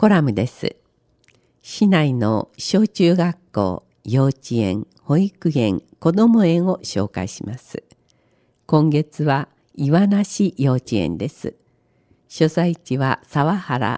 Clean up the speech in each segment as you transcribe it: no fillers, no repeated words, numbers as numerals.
コラムです。市内の小中学校、幼稚園、保育園、子ども園を紹介します。今月は岩梨幼稚園です。所在地は沢原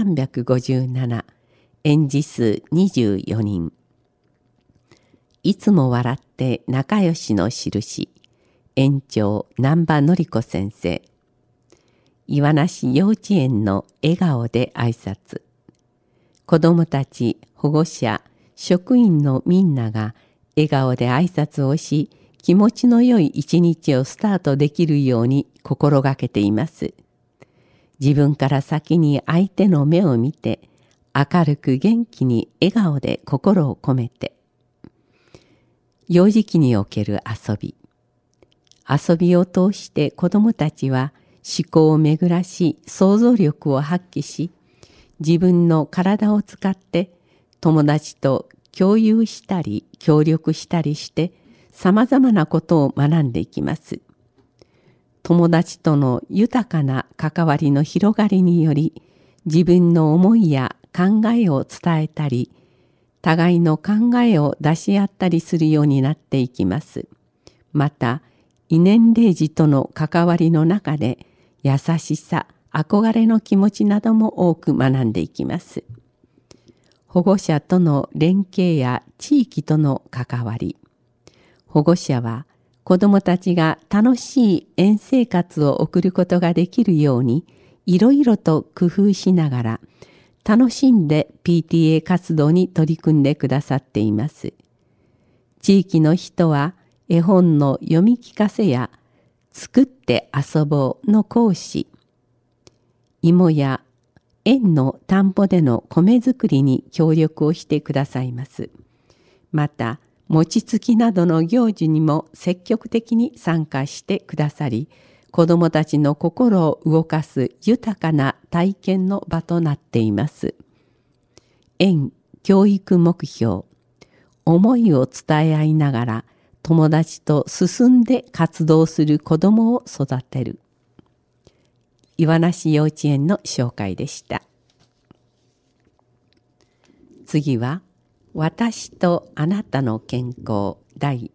357、園児数24人。いつも笑って仲良しの印、園長難波典子先生。岩梨幼稚園の笑顔で挨拶。子どもたち、保護者、職員のみんなが笑顔で挨拶をし、気持ちの良い一日をスタートできるように心がけています。自分から先に相手の目を見て、明るく元気に笑顔で心を込めて。幼児期における遊び。遊びを通して子どもたちは思考を巡らし、想像力を発揮し、自分の体を使って友達と共有したり協力したりしてさまざまなことを学んでいきます。友達との豊かな関わりの広がりにより自分の思いや考えを伝えたり互いの考えを出し合ったりするようになっていきます。また異年齢児との関わりの中で優しさ、憧れの気持ちなども多く学んでいきます。保護者との連携や地域との関わり。保護者は子どもたちが楽しい園生活を送ることができるようにいろいろと工夫しながら楽しんで PTA 活動に取り組んでくださっています。地域の人は絵本の読み聞かせや作って遊ぼうの講師、芋や園の田んぼでの米作りに協力をしてくださいます。また、餅つきなどの行事にも積極的に参加してくださり、子どもたちの心を動かす豊かな体験の場となっています。園教育目標、思いを伝え合いながら友達と進んで活動する子どもを育てる。岩梨幼稚園の紹介でした。次は私とあなたの健康第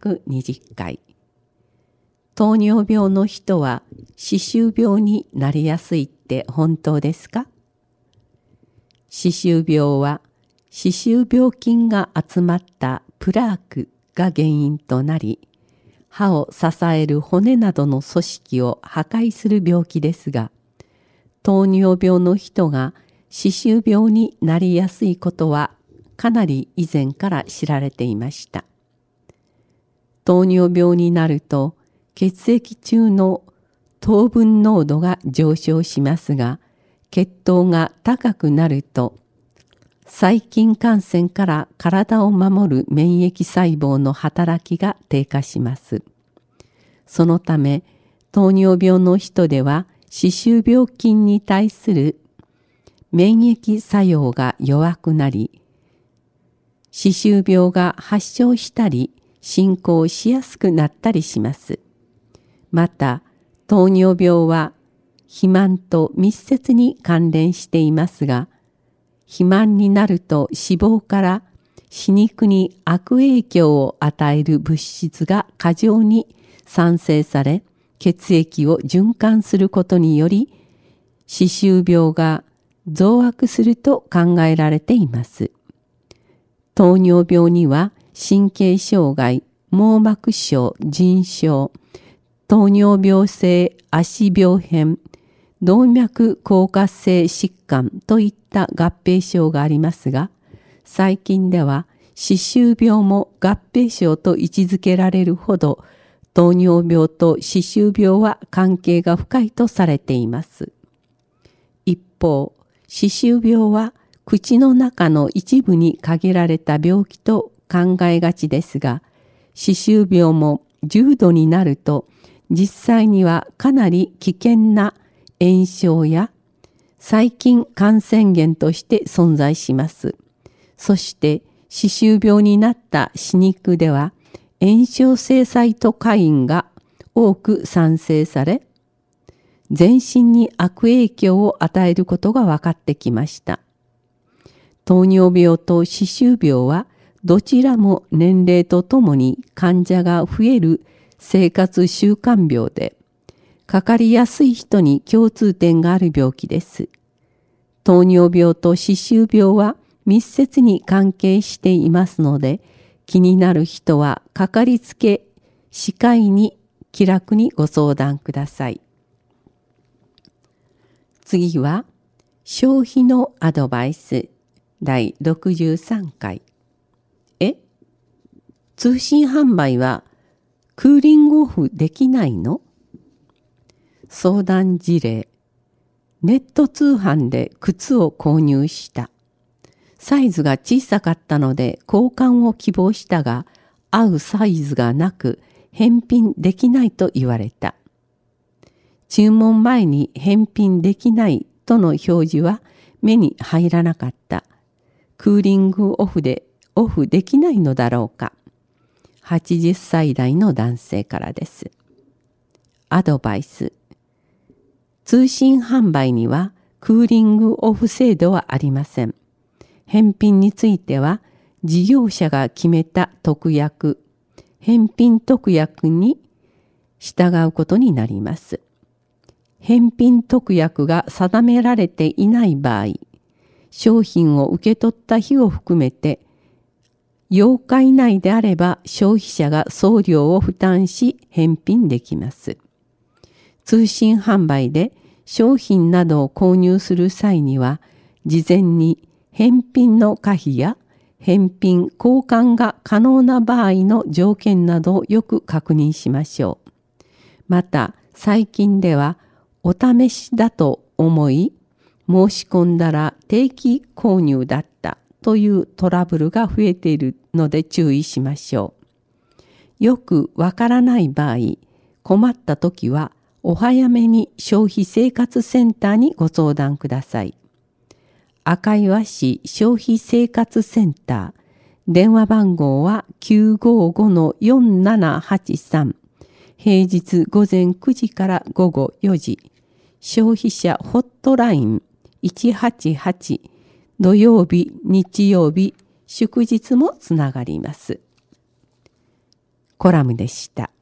120回。糖尿病の人は歯周病になりやすいって本当ですか？歯周病は歯周病菌が集まったプラークが原因となり、歯を支える骨などの組織を破壊する病気ですが、糖尿病の人が歯周病になりやすいことはかなり以前から知られていました。糖尿病になると血液中の糖分濃度が上昇しますが、血糖が高くなると細菌感染から体を守る免疫細胞の働きが低下します。そのため、糖尿病の人では歯周病菌に対する免疫作用が弱くなり、歯周病が発症したり進行しやすくなったりします。また、糖尿病は肥満と密接に関連していますが、肥満になると脂肪から歯肉に悪影響を与える物質が過剰に産生され、血液を循環することにより、歯周病が増悪すると考えられています。糖尿病には神経障害、網膜症、腎症、糖尿病性足病変、動脈硬化性疾患といった合併症がありますが、最近では歯周病も合併症と位置づけられるほど、糖尿病と歯周病は関係が深いとされています。一方、歯周病は口の中の一部に限られた病気と考えがちですが、歯周病も重度になると、実際にはかなり危険な炎症や細菌感染源として存在します。そして歯周病になった歯肉では炎症性サイトカインが多く産生され、全身に悪影響を与えることが分かってきました。 糖尿病と歯周病はどちらも年齢とともに患者が増える生活習慣病で、かかりやすい人に共通点がある病気です。糖尿病と歯周病は密接に関係していますので、気になる人はかかりつけ歯科医に気楽にご相談ください。次は、消費のアドバイス第63回。通信販売はクーリングオフできないの？相談事例。ネット通販で靴を購入した。サイズが小さかったので交換を希望したが、合うサイズがなく返品できないと言われた。注文前に返品できないとの表示は目に入らなかった。クーリングオフできないのだろうか。80歳代の男性からです。アドバイス。通信販売にはクーリングオフ制度はありません。返品については事業者が決めた特約、返品特約に従うことになります。返品特約が定められていない場合、商品を受け取った日を含めて8日以内であれば消費者が送料を負担し返品できます。通信販売で商品などを購入する際には、事前に返品の可否や返品交換が可能な場合の条件などをよく確認しましょう。また、最近ではお試しだと思い、申し込んだら定期購入だったというトラブルが増えているので注意しましょう。よくわからない場合、困ったときはお早めに消費生活センターにご相談ください。赤岩市消費生活センター、電話番号は 955-4783、平日午前9時から午後4時、消費者ホットライン188、土曜日、日曜日、祝日もつながります。コラムでした。